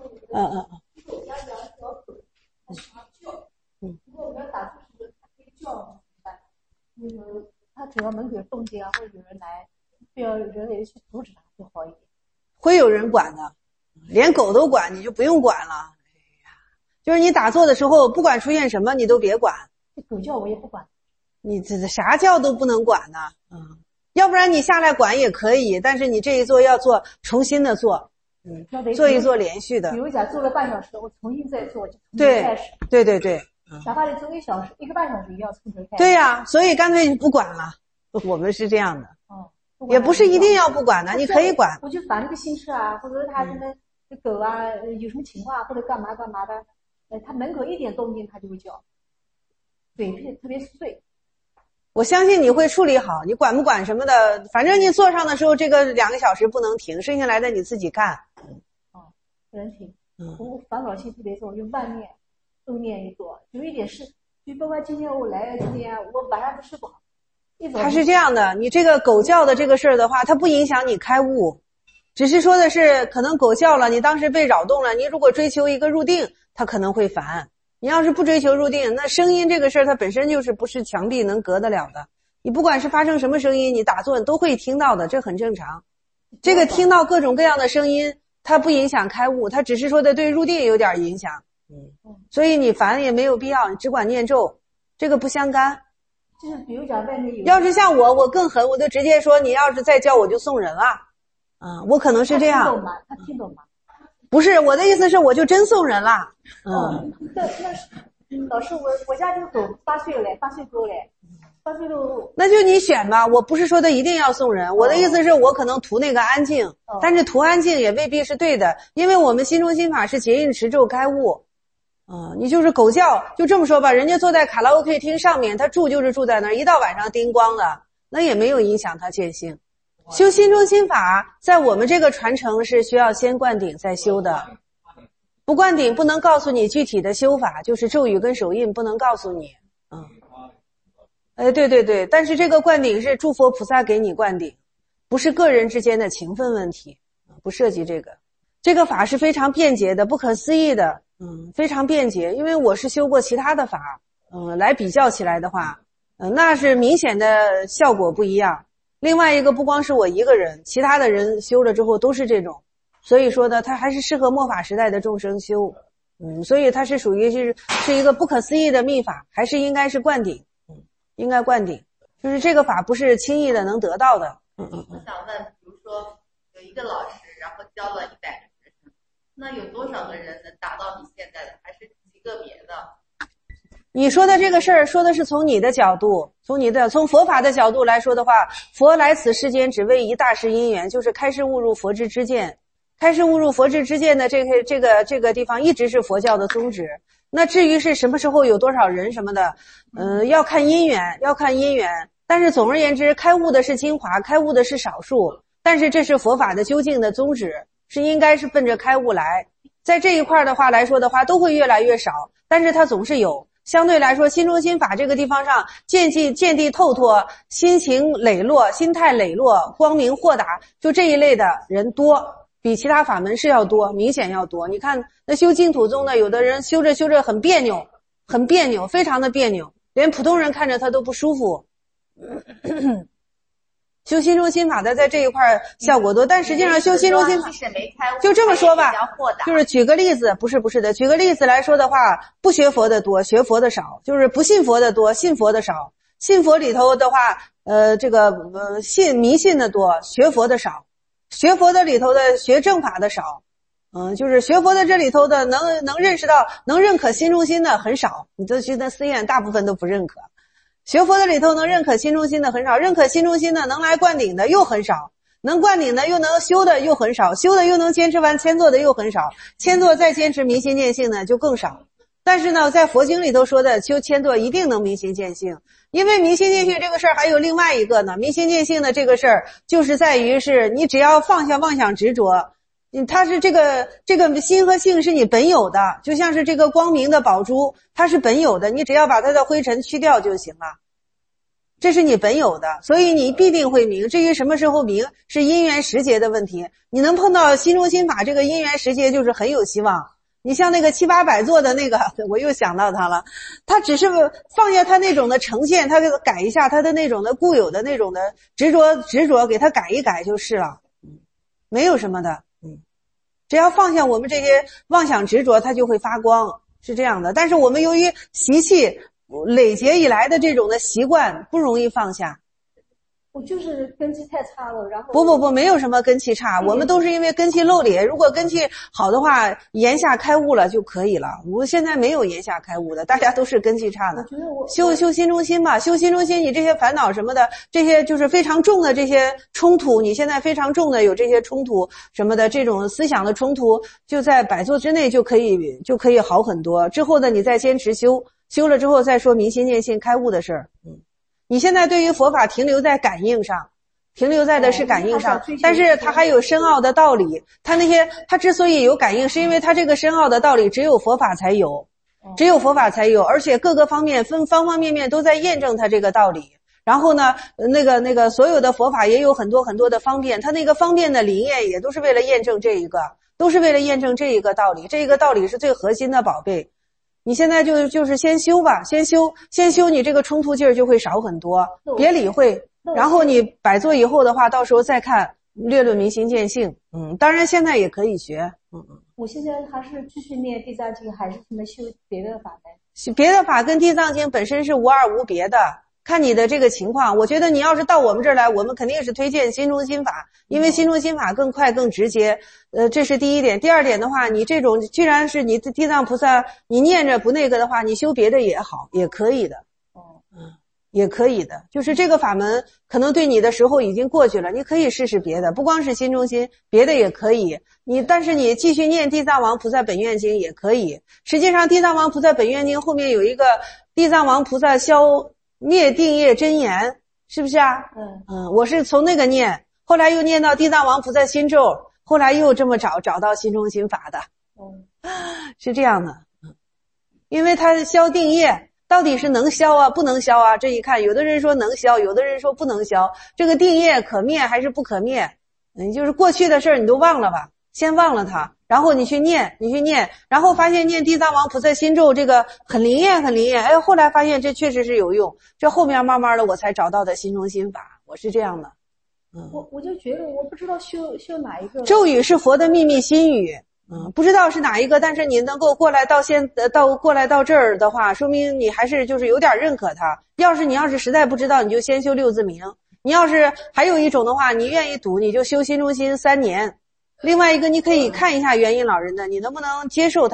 如果我们要打出去，它可以叫怎么办？他只要门口有动静啊，或者有人来，不要人为去阻止他就好一点。 会有人管的，连狗都管，你就不用管了。就是你打坐的时候，不管出现什么，你都别管。 这狗叫我也不管。 你这啥叫都不能管呢？要不然你下来管也可以，但是你这一做要做重新的做，做一做连续的。 比如讲做了半小时，我重新再做，就从头开始。 对对对。 哪怕你做1小时、1个半小时，也要从头开始。 对呀，所以干脆就不管了。我们是这样的。也不是一定要不管的，你可以管。 我就烦那个心事啊，或者他什么狗啊，有什么情况或者干嘛干嘛的。他门口一点动静他就会叫，嘴特别碎。 我相信你会处理好，你管不管什么的，反正你坐上的时候这个2个小时不能停，剩下来的你自己看。 不能停。我烦恼心特别重，就万念都念一做，有一点事，就包括今天我来今天我晚上都睡不好。 它是这样的，你这个狗叫的这个事儿的话，它不影响你开悟，只是说的是可能狗叫了，你当时被扰动了，你如果追求一个入定，它可能会烦。你要是不追求入定，那声音这个事儿它本身就是不是墙壁能隔得了的。你不管是发生什么声音，你打坐你都会听到的，这很正常。这个听到各种各样的声音，它不影响开悟，它只是说的对入定有点影响。所以你烦也没有必要，你只管念咒，这个不相干。 就是比如讲外面有， 要是像我更狠，我就直接说你要是再叫我就送人了。我可能是这样。 他听懂吗？ 不是，我的意思是我就真送人了。 那老师，我家这个狗8岁了，8岁多了，8岁多。 那就你选吧，我不是说的一定要送人，我的意思是我可能图那个安静，但是图安静也未必是对的，因为我们心中心法是结印持咒开悟。你就是狗叫，就这么说吧，人家坐在卡拉 OK 厅上面，他住就是住在那儿，一到晚上叮咣的，那也没有影响他见性。修心中心法，在我们这个传承是需要先灌顶再修的，不灌顶不能告诉你具体的修法，就是咒语跟手印不能告诉你。对，但是这个灌顶是诸佛菩萨给你灌顶，不是个人之间的情分问题，不涉及这个。这个法是非常便捷的，不可思议的，非常便捷。因为我是修过其他的法，来比较起来的话，那是明显的效果不一样。另外一个不光是我一个人，其他的人修了之后都是这种，所以说呢，它还是适合末法时代的众生修，所以它是属于是一个不可思议的秘法，还是应该是灌顶，应该灌顶，就是这个法不是轻易的能得到的。 我想问，比如说有一个老师，然后教了100个学生，那有多少个人能达到你现在的？还是极个别的？ 你说的这个事儿说的是从你的角度，从佛法的角度来说的话，佛来此世间只为一大事因缘，就是开示悟入佛之知见。开示悟入佛之知见的这个地方一直是佛教的宗旨。那至于是什么时候有多少人什么的，要看因缘。但是总而言之，开悟的是精华，开悟的是少数，但是这是佛法的究竟的宗旨，是应该是奔着开悟来。在这一块的话来说的话，都会越来越少，但是它总是有。相对来说，心中心法这个地方上见地透脱，心情磊落，心态磊落，光明豁达，就这一类的人多，比其他法门是要多，明显要多。你看那修净土宗的，有的人修着修着很别扭，非常的别扭，连普通人看着他都不舒服。修心中心法的在这一块效果多，但实际上修心中心法就这么说吧，就是举个例子，不是的，举个例子来说的话，不学佛的多，学佛的少，就是不信佛的多，信佛的少。信佛里头的话，迷信的多，学佛的少。学佛的里头的学正法的少。就是学佛的这里头的能认识到能认可心中心的很少，你都去那寺院大部分都不认可。学佛的里头能认可心中心的很少，认可心中心的能来灌顶的又很少，能灌顶的又能修的又很少，修的又能坚持完千座的又很少，千座再坚持明心见性的就更少。但是呢，在佛经里头说的修千座一定能明心见性，因为明心见性这个事儿还有另外一个呢，明心见性的这个事儿就是在于是你只要放下妄想执着，它是这个心和性是你本有的，就像是这个光明的宝珠，它是本有的，你只要把它的灰尘去掉就行了，这是你本有的，所以你必定会明。至于什么时候明，是因缘时节的问题。你能碰到心中心法这个因缘时节，就是很有希望。你像那个7、800座的那个，我又想到他了，他只是放下他那种的呈现，他给改一下他的那种的固有的那种的执着，给他改一改就是了，没有什么的。只要放下我们这些妄想执着，它就会发光，是这样的。但是我们由于习气累劫以来的这种的习惯，不容易放下。 我就是根基太差了，然后不，没有什么根气差，我们都是因为根气漏劣。如果根气好的话，言下开悟了就可以了。我现在没有言下开悟的，大家都是根气差的。修心中心吧，修心中心，你这些烦恼什么的，这些就是非常重的这些冲突，你现在非常重的有这些冲突什么的，这种思想的冲突，就在100座之内就可以好很多。之后呢，你再坚持修了之后再说明心见性开悟的事儿。你现在对于佛法停留在感应上，停留在的是感应上，但是它还有深奥的道理。它之所以有感应，是因为它这个深奥的道理只有佛法才有，而且各个方面方方面面都在验证它这个道理。然后呢，那个所有的佛法也有很多很多的方便，它那个方便的理念也都是为了验证这一个，都是为了验证这一个道理。这一个道理是最核心的宝贝。你现在就是先修吧，先修，你这个冲突劲儿就会少很多，别理会。然后你100座以后的话，到时候再看略论明心见性。当然现在也可以学。 我现在还是继续念地藏经，还是什么修别的法呢？ 别的法跟地藏经本身是无二无别的，看你的这个情况。我觉得你要是到我们这儿来，我们肯定是推荐心中心法，因为心中心法更快更直接。这是第一点。第二点的话，你这种居然是你地藏菩萨，你念着不那个的话，你修别的也好，也可以的。也可以的。就是这个法门可能对你的时候已经过去了，你可以试试别的，不光是心中心，别的也可以。但是你继续念地藏王菩萨本愿经也可以。实际上地藏王菩萨本愿经后面有一个地藏王菩萨消灭定业真言，是不是啊？我是从那个念，后来又念到地藏王菩萨心咒，后来又这么找到心中心法的。是这样的。因为他消定业到底是能消啊不能消啊，这一看有的人说能消，有的人说不能消，这个定业可灭还是不可灭？就是过去的事儿你都忘了吧，先忘了它，然后你去念，然后发现念地藏王菩萨心咒这个很灵验，后来发现这确实是有用，这后面慢慢的我才找到的心中心法，我是这样的。 我就觉得我不知道修哪一个。 咒语是佛的秘密心语。不知道是哪一个，但是你能够过来到这儿的话，说明你还是就是有点认可它。你要是实在不知道，你就先修六字明。你要是还有一种的话，你愿意赌，你就修心中心3年。另外一个，你可以看一下元音老人的，你能不能接受它？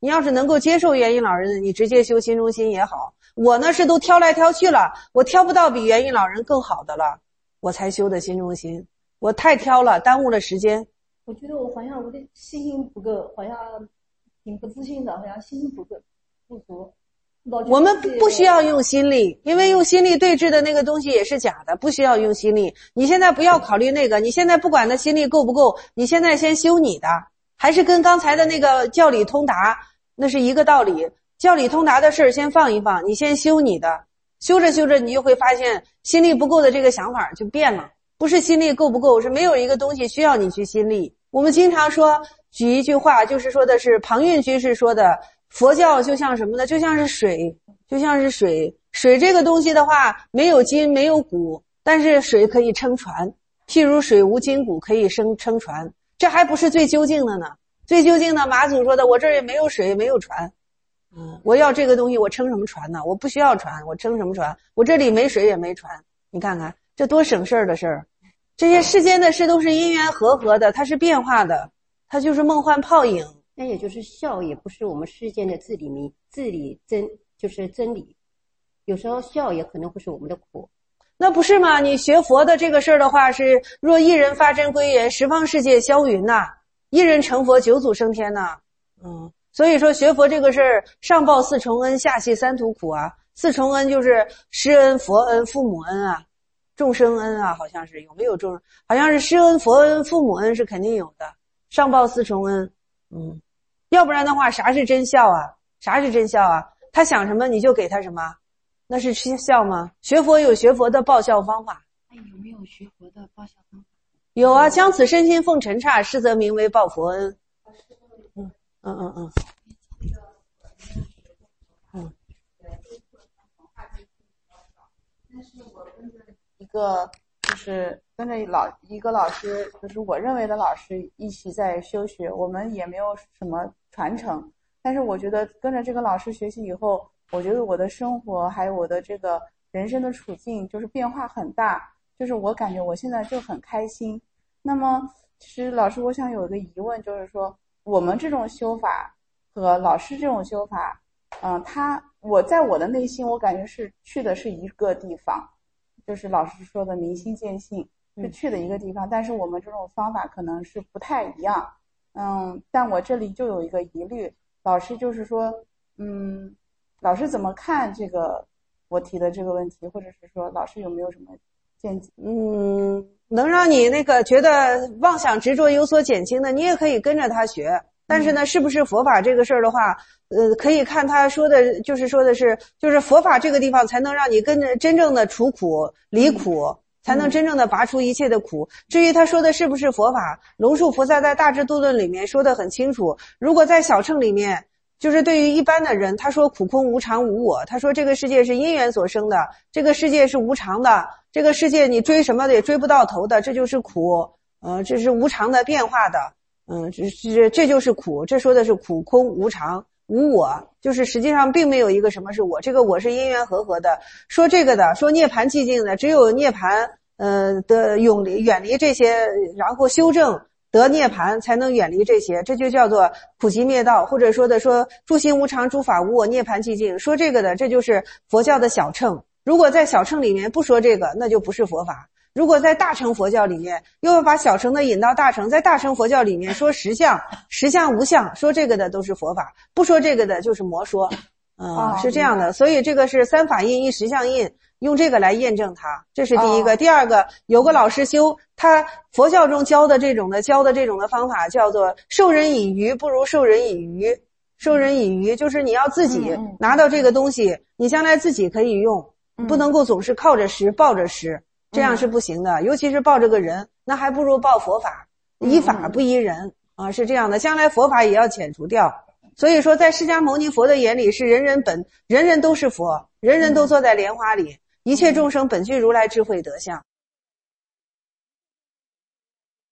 你要是能够接受元音老人，你直接修心中心也好。我呢是都挑来挑去了，我挑不到比元音老人更好的了，我才修的心中心。我太挑了，耽误了时间。 我觉得我好像我的信心不够，好像挺不自信的，好像信心不够，不足。 我们不需要用心力，因为用心力对峙的那个东西也是假的，不需要用心力。你现在不要考虑那个，你现在不管他心力够不够，你现在先修你的，还是跟刚才的那个教理通达那是一个道理。教理通达的事儿先放一放，你先修你的，修着修着你就会发现心力不够的这个想法就变了。不是心力够不够，是没有一个东西需要你去心力。我们经常说举一句话，就是说的是庞蕴居士说的，佛教就像什么呢？就像是水，就像是水。水这个东西的话，没有筋没有骨，但是水可以撑船。譬如水无筋骨可以撑船，这还不是最究竟的呢。最究竟的，马祖说的，我这儿也没有水没有船，我要这个东西我撑什么船呢？我不需要船，我撑什么船？我这里没水也没船，你看看这多省事儿的事儿。这些世间的事都是因缘和合的，它是变化的，它就是梦幻泡影。 那也就是笑也不是我们世间的至理就是真理，有时候笑也可能会是我们的苦。 那不是吗？你学佛的这个事儿的话是，若一人发真归元，十方世界消云呐，一人成佛，九祖升天呐。所以说学佛这个事儿，上报四重恩，下系三途苦啊。四重恩就是师恩、佛恩、父母恩啊。众生恩啊，好像是有没有众？好像是师恩、佛恩、父母恩是肯定有的，上报四重恩。要不然的话，啥是真孝啊？啥是真孝啊？他想什么你就给他什么，那是孝吗？学佛有学佛的报效方法。 有没有学佛的报效方法？ 有啊，将此身心奉尘刹，是则名为报佛恩。 就是跟着一个老师，就是我认为的老师一起在修学，我们也没有什么传承。但是我觉得跟着这个老师学习以后，我觉得我的生活还有我的这个人生的处境就是变化很大，就是我感觉我现在就很开心。那么其实老师，我想有一个疑问，就是说我们这种修法和老师这种修法，我在我的内心我感觉是去的是一个地方，就是老师说的明心见性，是去的一个地方，但是我们这种方法可能是不太一样。但我这里就有一个疑虑，老师就是说，老师怎么看这个我提的这个问题，或者是说老师有没有什么见解？ 能让你那个觉得妄想执着有所减轻的，你也可以跟着他学。但是呢，是不是佛法这个事儿的话，可以看他说的，就是说的是，就是佛法这个地方才能让你跟着真正的除苦离苦，才能真正的拔出一切的苦。至于他说的是不是佛法，龙树菩萨在大智度论里面说得很清楚。如果在小乘里面，就是对于一般的人，他说苦空无常无我，他说这个世界是因缘所生的，这个世界是无常的，这个世界你追什么的也追不到头的，这就是苦，这是无常的变化的。这就是苦，这说的是苦空无常无我，就是实际上并没有一个什么是我，这个我是因缘和合的。说这个的，说涅槃寂静的，只有涅槃的远离这些，然后修正得涅槃才能远离这些，这就叫做苦集灭道，或者说诸行无常诸法无我涅槃寂静。说这个的，这就是佛教的小乘。如果在小乘里面不说这个，那就不是佛法。如果在大乘佛教里面又要把小乘的引到大乘，在大乘佛教里面说实相无相，说这个的都是佛法，不说这个的就是魔说。是这样的。所以这个是三法印一实相印，用这个来验证它，这是第一个。第二个，有个老师修，他佛教中教的这种的方法叫做授人以鱼不如授人以渔。授人以渔就是你要自己拿到这个东西，你将来自己可以用，不能够总是靠着师抱着师，这样是不行的。尤其是抱这个人，那还不如抱佛法，依法不依人啊，是这样的。将来佛法也要遣除掉。所以说在释迦牟尼佛的眼里是人人都是佛，人人都坐在莲花里，一切众生本具如来智慧德相。